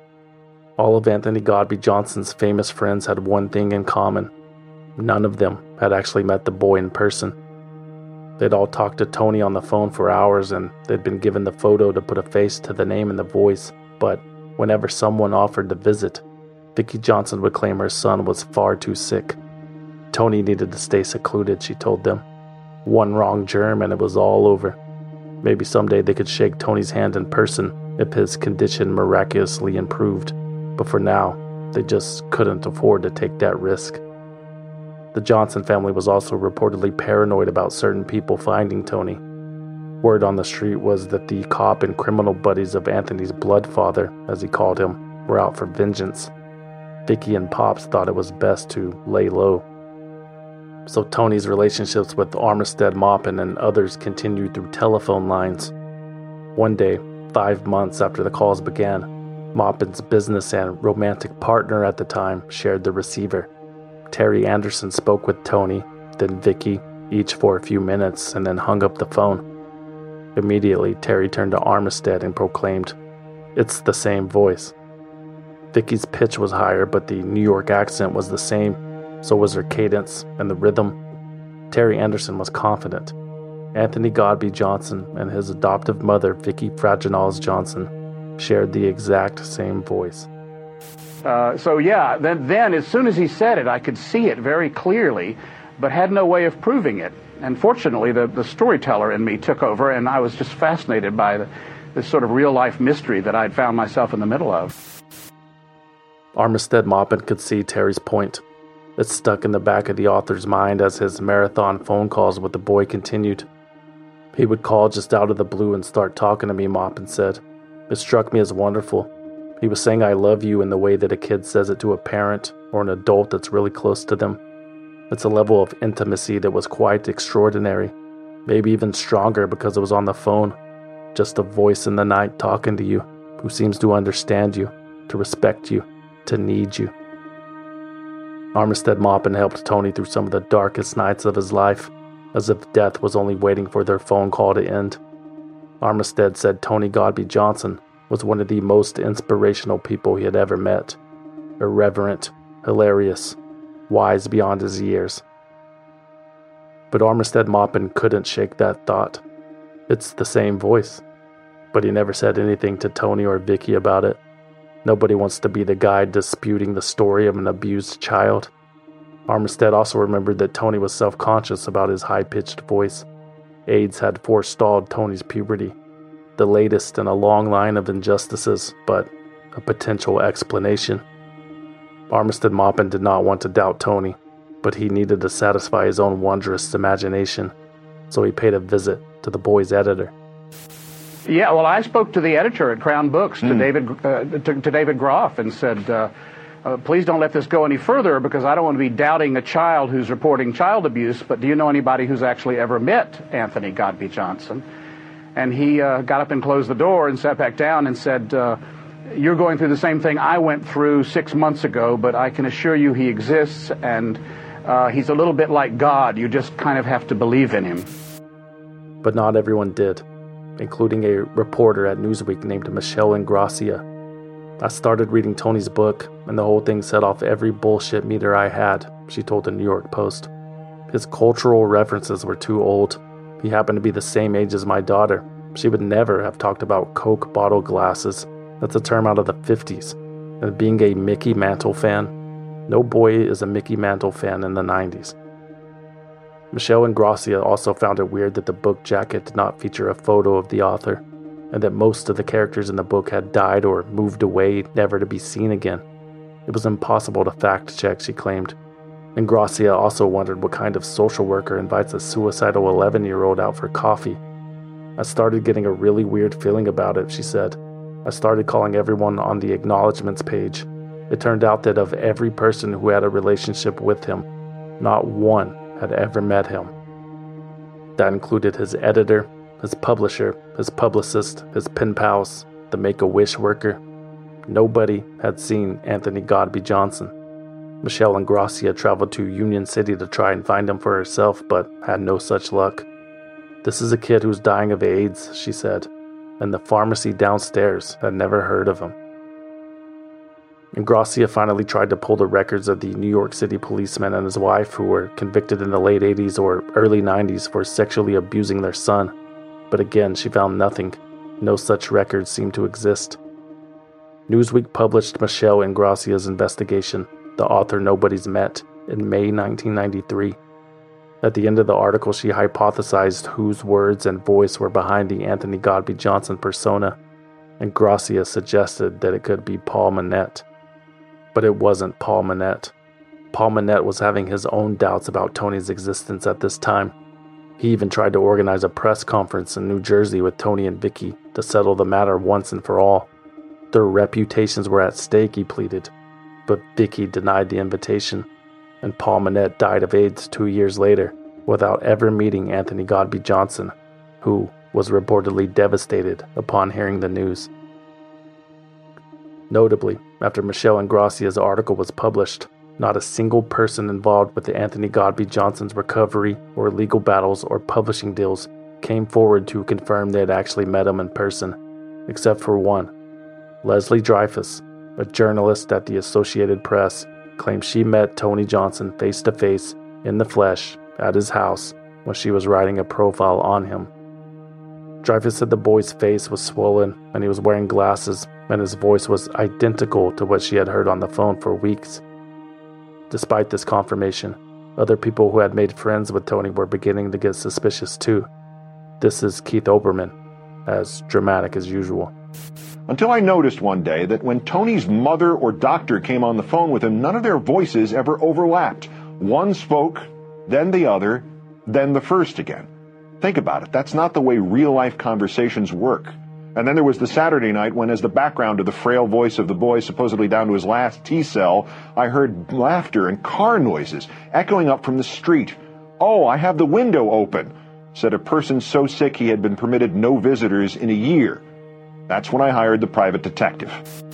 Speaker 4: all of Anthony Godbey Johnson's famous friends had one thing in common. None of them had actually met the boy in person. They'd all talked to Tony on the phone for hours, and they'd been given the photo to put a face to the name and the voice. But whenever someone offered to visit, Vicki Johnson would claim her son was far too sick. Tony needed to stay secluded, she told them. One wrong germ and it was all over. Maybe someday they could shake Tony's hand in person if his condition miraculously improved. But for now, they just couldn't afford to take that risk. The Johnson family was also reportedly paranoid about certain people finding Tony. Word on the street was that the cop and criminal buddies of Anthony's blood father, as he called him, were out for vengeance. Vicky and Pops thought it was best to lay low. So Tony's relationships with Armistead Maupin and others continued through telephone lines. One day, five months after the calls began, Maupin's business and romantic partner at the time shared the receiver. Terry Anderson spoke with Tony, then Vicky, each for a few minutes, and then hung up the phone. Immediately, Terry turned to Armistead and proclaimed, "It's the same voice." Vicky's pitch was higher, but the New York accent was the same, so was her cadence and the rhythm. Terry Anderson was confident. Anthony Godbey Johnson and his adoptive mother, Vicky Fraginals Johnson, shared the exact same voice.
Speaker 15: Uh, so yeah, then, then as soon as he said it, I could see it very clearly, but had no way of proving it. And fortunately, the, the storyteller in me took over, and I was just fascinated by the, this sort of real-life mystery that I'd found myself in the middle of.
Speaker 4: Armistead Maupin could see Terry's point. It stuck in the back of the author's mind as his marathon phone calls with the boy continued. He would call just out of the blue and start talking to me, Maupin said. It struck me as wonderful. He was saying I love you in the way that a kid says it to a parent or an adult that's really close to them. It's a level of intimacy that was quite extraordinary, maybe even stronger because it was on the phone. Just a voice in the night talking to you, who seems to understand you, to respect you, to need you. Armistead Maupin helped Tony through some of the darkest nights of his life, as if death was only waiting for their phone call to end. Armistead said Tony Godbey Johnson was one of the most inspirational people he had ever met. Irreverent, hilarious, wise beyond his years. But Armistead Maupin couldn't shake that thought. It's the same voice. But he never said anything to Tony or Vicky about it. Nobody wants to be the guy disputing the story of an abused child. Armistead also remembered that Tony was self-conscious about his high-pitched voice. AIDS had forestalled Tony's puberty. The latest in a long line of injustices, but a potential explanation. Armistead Maupin did not want to doubt Tony, but he needed to satisfy his own wondrous imagination, so he paid a visit to the boy's editor.
Speaker 15: Yeah, well, I spoke to the editor at Crown Books, to
Speaker 4: Mm.
Speaker 15: David uh, to, to David Groff, and said, uh, uh, please don't let this go any further because I don't want to be doubting a child who's reporting child abuse, but do you know anybody who's actually ever met Anthony Godbey Johnson? And he uh, got up and closed the door and sat back down and said, uh, you're going through the same thing I went through six months ago, but I can assure you he exists, and uh, he's a little bit like God. You just kind of have to believe in him.
Speaker 4: But not everyone did, including a reporter at Newsweek named Michelle Ingracia. I started reading Tony's book, and the whole thing set off every bullshit meter I had, she told the New York Post. His cultural references were too old. He happened to be the same age as my daughter. She would never have talked about Coke bottle glasses. That's a term out of the fifties. And being a Mickey Mantle fan, no boy is a Mickey Mantle fan in the nineties. Michelle and Gracia also found it weird that the book jacket did not feature a photo of the author, and that most of the characters in the book had died or moved away, never to be seen again. It was impossible to fact-check, she claimed. And Gracia also wondered what kind of social worker invites a suicidal eleven-year-old out for coffee. I started getting a really weird feeling about it, she said. I started calling everyone on the acknowledgments page. It turned out that of every person who had a relationship with him, not one had ever met him. That included his editor, his publisher, his publicist, his pen pals, the Make-A-Wish worker. Nobody had seen Anthony Godby Johnson. Michelle and Gracia traveled to Union City to try and find him for herself, but had no such luck. This is a kid who's dying of AIDS, she said, and the pharmacy downstairs had never heard of him. And Gracia finally tried to pull the records of the New York City policeman and his wife who were convicted in the late eighties or early nineties for sexually abusing their son. But again, she found nothing. No such records seemed to exist. Newsweek published Michelle and Gracia's investigation, The Author Nobody's Met, in May nineteen ninety-three. At the end of the article, she hypothesized whose words and voice were behind the Anthony Godby Johnson persona, and Gracia suggested that it could be Paul Manette. But it wasn't Paul Manette. Paul Manette was having his own doubts about Tony's existence at this time. He even tried to organize a press conference in New Jersey with Tony and Vicky to settle the matter once and for all. Their reputations were at stake, he pleaded, but Vicky denied the invitation, and Paul Manette died of AIDS two years later without ever meeting Anthony Godby Johnson, who was reportedly devastated upon hearing the news. Notably, after Michelle and Gracia's article was published, not a single person involved with the Anthony Godby Johnson's recovery or legal battles or publishing deals came forward to confirm they had actually met him in person, except for one. Leslie Dreyfus, a journalist at the Associated Press, claimed she met Tony Johnson face-to-face in the flesh at his house when she was writing a profile on him. Dreyfus said the boy's face was swollen and he was wearing glasses, and his voice was identical to what she had heard on the phone for weeks. Despite this confirmation, other people who had made friends with Tony were beginning to get suspicious too. This is Keith Olbermann, as dramatic as usual.
Speaker 14: Until I noticed one day that when Tony's mother or doctor came on the phone with him, none of their voices ever overlapped. One spoke, then the other, then the first again. Think about it. That's not the way real-life conversations work. And then there was the Saturday night when, as the background to the frail voice of the boy supposedly down to his last T-cell, I heard laughter and car noises echoing up from the street. "Oh, I have the window open," said a person so sick he had been permitted no visitors in a year. That's when I hired the private detective.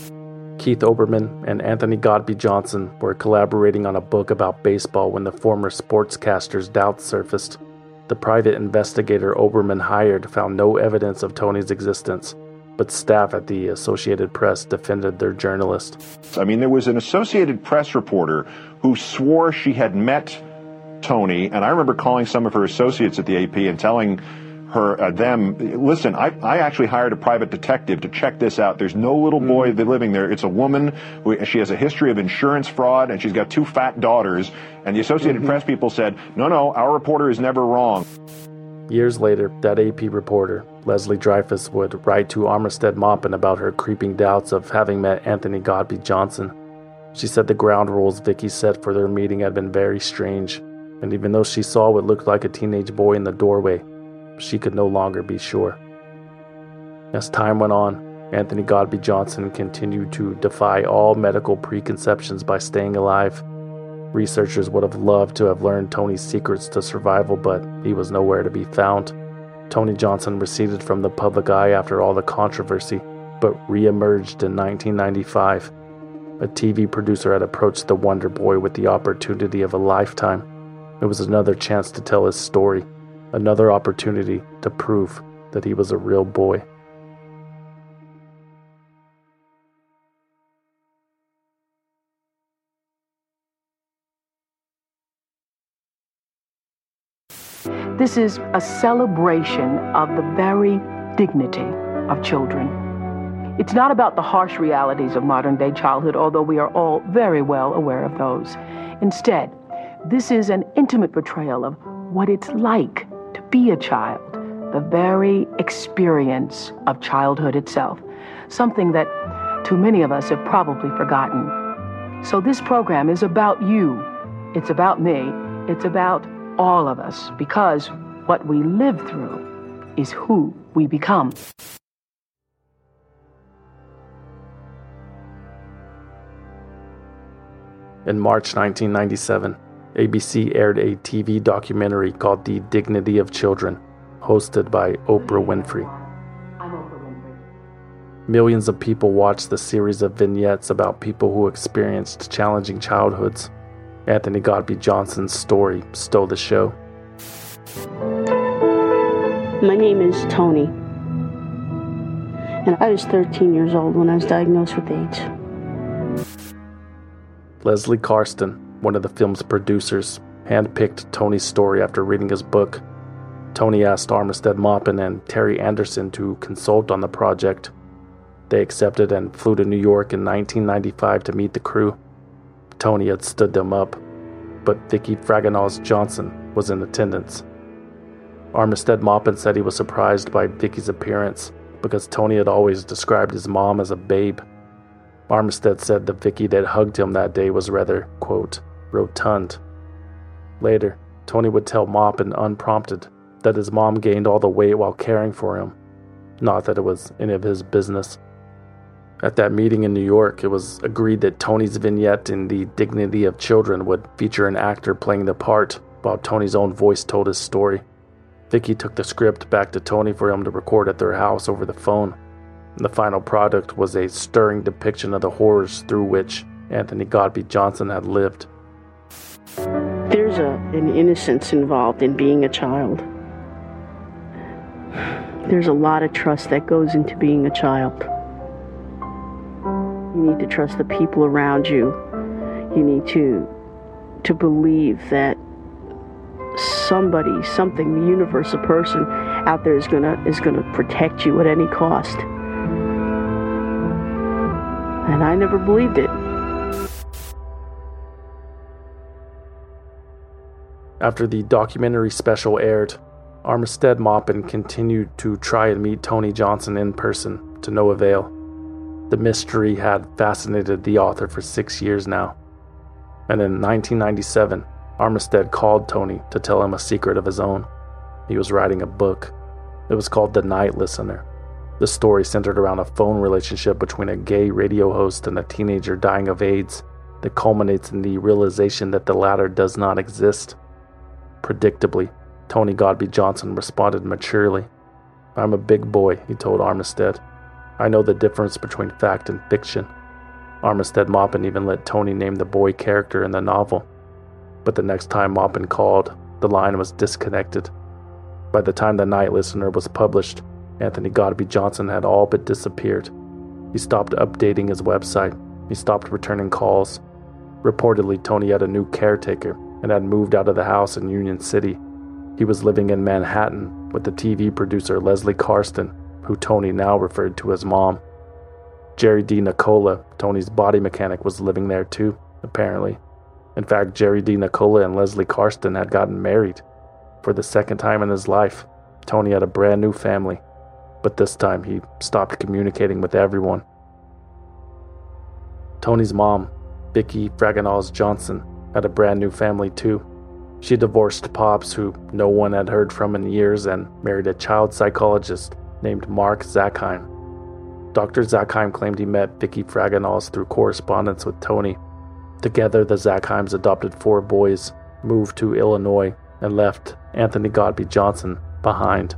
Speaker 4: Keith Olbermann and Anthony Godby Johnson were collaborating on a book about baseball when the former sportscaster's doubts surfaced. The private investigator Olbermann hired found no evidence of Tony's existence, but staff at the Associated Press defended their journalist.
Speaker 14: I mean, there was an Associated Press reporter who swore she had met Tony, and I remember calling some of her associates at the A P and telling her, uh, them, listen, I, I actually hired a private detective to check this out. There's no little boy mm. living there. It's a woman. Who, she has a history of insurance fraud, and she's got two fat daughters. And the Associated mm-hmm. Press people said, no, no, our reporter is never wrong.
Speaker 4: Years later, that A P reporter, Leslie Dreyfus, would write to Armistead Maupin about her creeping doubts of having met Anthony Godby Johnson. She said the ground rules Vicky set for their meeting had been very strange, and even though she saw what looked like a teenage boy in the doorway, she could no longer be sure. As time went on, Anthony Godby Johnson continued to defy all medical preconceptions by staying alive. Researchers would have loved to have learned Tony's secrets to survival, but he was nowhere to be found. Tony Johnson receded from the public eye after all the controversy, but re-emerged in nineteen ninety-five. A T V producer had approached the Wonder Boy with the opportunity of a lifetime. It was another chance to tell his story. Another opportunity to prove that he was a real boy.
Speaker 16: This is a celebration of the very dignity of children. It's not about the harsh realities of modern-day childhood, although we are all very well aware of those. Instead, this is an intimate portrayal of what it's like to be a child, the very experience of childhood itself, something that too many of us have probably forgotten. So this program is about you. It's about me. It's about all of us, because what we live through is who we become.
Speaker 4: In March nineteen ninety-seven, A B C aired a T V documentary called The Dignity of Children, hosted by Oprah Winfrey.
Speaker 16: I'm Oprah Winfrey.
Speaker 4: Millions of people watched the series of vignettes about people who experienced challenging childhoods. Anthony Godby Johnson's story stole the show.
Speaker 13: My name is Tony, and I was thirteen years old when I was diagnosed with AIDS.
Speaker 4: Leslie Karsten, one of the film's producers, handpicked Tony's story after reading his book. Tony asked Armistead Maupin and Terry Anderson to consult on the project. They accepted and flew to New York in nineteen ninety-five to meet the crew. Tony had stood them up, but Vicky Fragonals Johnson was in attendance. Armistead Maupin said he was surprised by Vicky's appearance because Tony had always described his mom as a babe. Armistead said the Vicky that hugged him that day was rather, quote, rotund. Later, Tony would tell Maupin unprompted that his mom gained all the weight while caring for him, not that it was any of his business. At that meeting in New York, it was agreed that Tony's vignette in The Dignity of Children would feature an actor playing the part, while Tony's own voice told his story. Vicky took the script back to Tony for him to record at their house over the phone. The final product was a stirring depiction of the horrors through which Anthony Godby Johnson had lived.
Speaker 13: There's a, an innocence involved in being a child. There's a lot of trust that goes into being a child. You need to trust the people around you. You need to, to believe that somebody, something, the universe, a person out there is gonna is gonna protect you at any cost. And I never believed it.
Speaker 4: After the documentary special aired, Armistead Maupin continued to try and meet Tony Johnson in person, to no avail. The mystery had fascinated the author for six years now. And in nineteen ninety-seven, Armistead called Tony to tell him a secret of his own. He was writing a book. It was called The Night Listener. The story centered around a phone relationship between a gay radio host and a teenager dying of AIDS that culminates in the realization that the latter does not exist. Predictably, Tony Godby Johnson responded maturely. "I'm a big boy," he told Armistead. "I know the difference between fact and fiction." Armistead Maupin even let Tony name the boy character in the novel. But the next time Maupin called, the line was disconnected. By the time The Night Listener was published, Anthony Godby Johnson had all but disappeared. He stopped updating his website. He stopped returning calls. Reportedly, Tony had a new caretaker and had moved out of the house in Union City. He was living in Manhattan with the T V producer Leslie Karsten, who Tony now referred to as Mom. Jerry D. Nicola, Tony's body mechanic, was living there too, apparently. In fact, Jerry D. Nicola and Leslie Karsten had gotten married. For the second time in his life, Tony had a brand new family. But this time, he stopped communicating with everyone. Tony's mom, Vicky Fragonals Johnson, had a brand new family too. She divorced Pops, who no one had heard from in years, and married a child psychologist named Mark Zackheim. Doctor Zackheim claimed he met Vicky Fragonals through correspondence with Tony. Together, the Zackheims adopted four boys, moved to Illinois, and left Anthony Godby Johnson behind.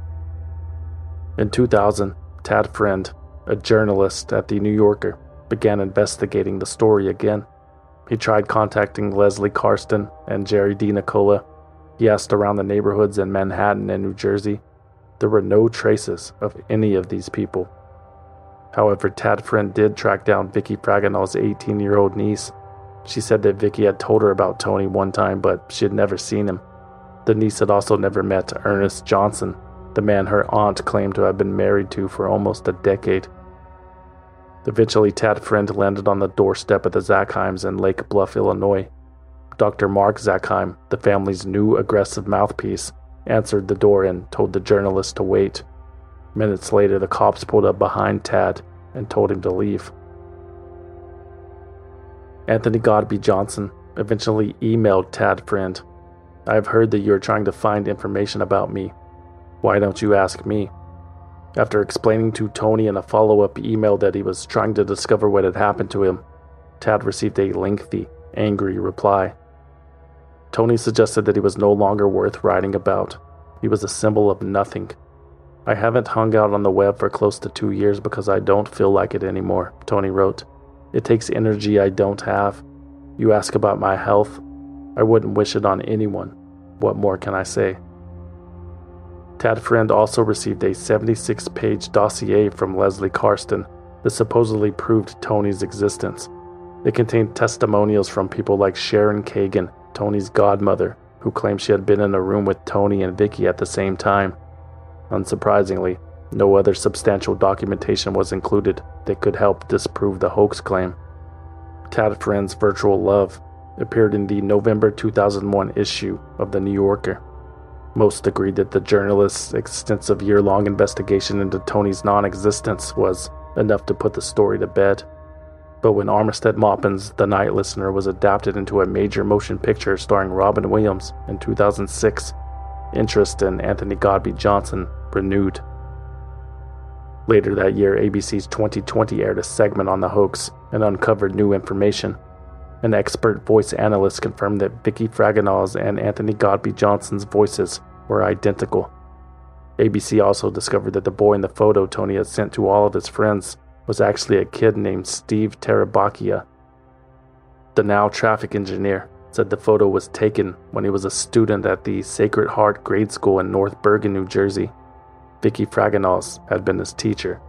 Speaker 4: In two thousand, Tad Friend, a journalist at The New Yorker, began investigating the story again. He tried contacting Leslie Karsten and Jerry D. Nicola. He asked around the neighborhoods in Manhattan and New Jersey. There were no traces of any of these people. However, Tad Friend did track down Vicky Fragonals' eighteen-year-old niece. She said that Vicky had told her about Tony one time, but she had never seen him. The niece had also never met Ernest Johnson, the man her aunt claimed to have been married to for almost a decade. Eventually, Tad Friend landed on the doorstep of the Zackheims in Lake Bluff, Illinois. Doctor Mark Zackheim, the family's new aggressive mouthpiece, answered the door and told the journalist to wait. Minutes later, the cops pulled up behind Tad and told him to leave. Anthony Godby Johnson eventually emailed Tad Friend. "I have heard that you are trying to find information about me. Why don't you ask me?" After explaining to Tony in a follow-up email that he was trying to discover what had happened to him, Tad received a lengthy, angry reply. Tony suggested that he was no longer worth writing about. He was a symbol of nothing. "I haven't hung out on the web for close to two years because I don't feel like it anymore," Tony wrote. "It takes energy I don't have. You ask about my health. I wouldn't wish it on anyone. What more can I say?" Tad Friend also received a seventy-six page dossier from Leslie Karsten that supposedly proved Tony's existence. It contained testimonials from people like Sharon Kagan, Tony's godmother, who claimed she had been in a room with Tony and Vicky at the same time. Unsurprisingly, no other substantial documentation was included that could help disprove the hoax claim. Tad Friend's virtual love appeared in the November two thousand one issue of The New Yorker. Most agreed that the journalist's extensive year-long investigation into Tony's non-existence was enough to put the story to bed. But when Armistead Maupin's The Night Listener was adapted into a major motion picture starring Robin Williams in two thousand six, interest in Anthony Godby Johnson renewed. Later that year, A B C's twenty twenty aired a segment on the hoax and uncovered new information. An expert voice analyst confirmed that Vicky Fragonard's and Anthony Godby Johnson's voices were identical. A B C also discovered that the boy in the photo Tony had sent to all of his friends was actually a kid named Steve Terabacchia. The now traffic engineer said the photo was taken when he was a student at the Sacred Heart Grade School in North Bergen, New Jersey. Vicky Fragonard had been his teacher.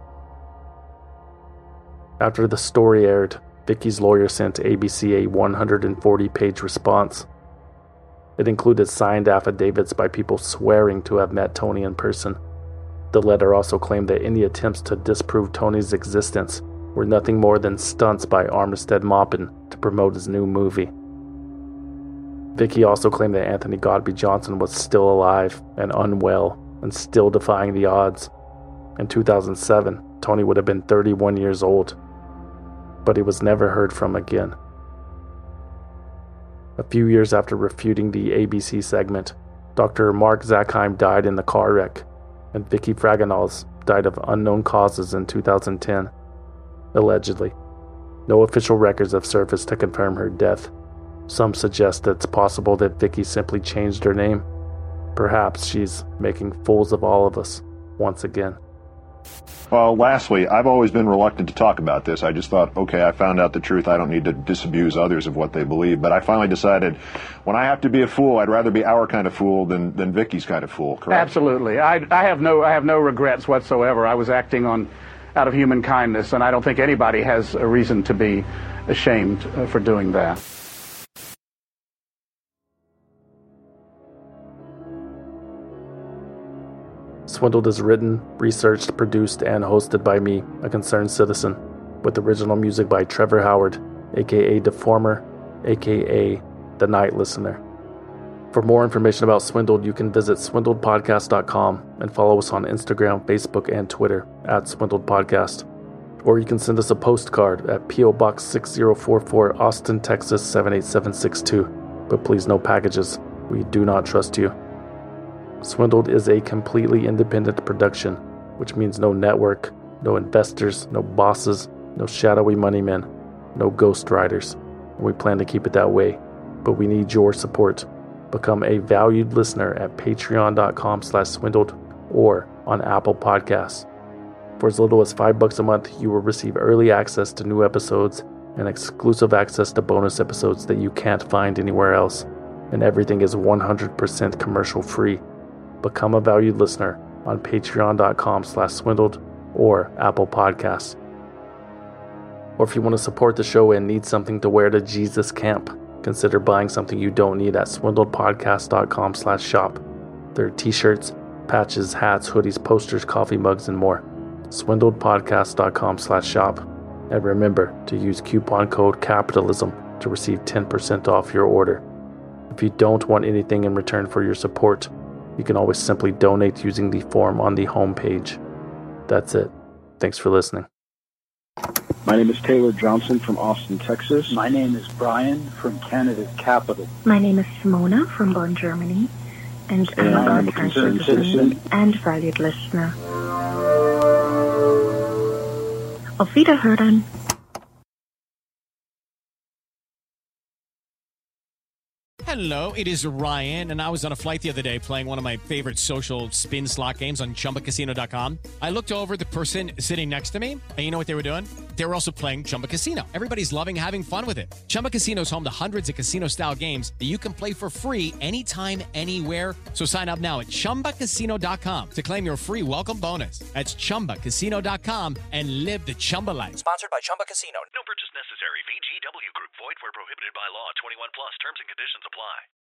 Speaker 4: After the story aired, Vicky's lawyer sent A B C a one hundred forty page response. It included signed affidavits by people swearing to have met Tony in person. The letter also claimed that any attempts to disprove Tony's existence were nothing more than stunts by Armistead Maupin to promote his new movie. Vicky also claimed that Anthony Godby Johnson was still alive and unwell and still defying the odds. In two thousand seven, Tony would have been thirty-one years old, but he was never heard from again. A few years after refuting the A B C segment, Doctor Mark Zackheim died in the car wreck, and Vicky Fragonard died of unknown causes in two thousand ten. Allegedly. No official records have surfaced to confirm her death. Some suggest that it's possible that Vicky simply changed her name. Perhaps she's making fools of all of us once again.
Speaker 14: Well, lastly, I've always been reluctant to talk about this. I just thought, okay, I found out the truth. I don't need to disabuse others of what they believe. But I finally decided when I have to be a fool, I'd rather be our kind of fool than, than Vicky's kind of fool, correct?
Speaker 15: Absolutely. I, I have no I have no regrets whatsoever. I was acting on out of human kindness, and I don't think anybody has a reason to be ashamed uh, for doing that.
Speaker 4: Swindled is written, researched, produced, and hosted by me, a concerned citizen, with original music by Trevor Howard, aka Deformer, aka The Night Listener. For more information about Swindled, you can visit swindled podcast dot com and follow us on Instagram, Facebook, and Twitter at Swindled Podcast. Or you can send us a postcard at P O Box six zero four four, Austin, Texas seven eight seven six two. But please no packages. We do not trust you. Swindled is a completely independent production, which means no network, no investors, no bosses, no shadowy money men, no ghostwriters. And we plan to keep it that way, but we need your support. Become a valued listener at patreon dot com slash swindled or on Apple Podcasts. For as little as five bucks a month, you will receive early access to new episodes and exclusive access to bonus episodes that you can't find anywhere else. And everything is one hundred percent commercial free. Become a valued listener on patreon dot com slash swindled or Apple Podcasts. Or if you want to support the show and need something to wear to Jesus Camp, consider buying something you don't need at swindledpodcast.com slash shop. There are t-shirts, patches, hats, hoodies, posters, coffee mugs, and more. swindledpodcast.com slash shop. And remember to use coupon code CAPITALISM to receive ten percent off your order. If you don't want anything in return for your support, you can always simply donate using the form on the homepage. That's it. Thanks for listening.
Speaker 17: My name is Taylor Johnson from Austin, Texas.
Speaker 12: My name is Brian from Canada's capital.
Speaker 18: My name is Simona from Bonn, Germany. And,
Speaker 17: and
Speaker 18: I'm,
Speaker 17: I'm a concerned citizen
Speaker 18: and valued listener. Auf Wiederhören.
Speaker 19: Hello, it is Ryan, and I was on a flight the other day playing one of my favorite social spin slot games on Chumba Casino dot com. I looked over at the person sitting next to me, and you know what they were doing? They were also playing Chumba Casino. Everybody's loving having fun with it. Chumba Casino is home to hundreds of casino-style games that you can play for free anytime, anywhere. So sign up now at Chumba Casino dot com to claim your free welcome bonus. That's Chumba Casino dot com and live the Chumba life.
Speaker 2: Sponsored by Chumba Casino.
Speaker 20: No purchase necessary. V G W Group. Void where prohibited by law. twenty-one plus. Terms and conditions apply.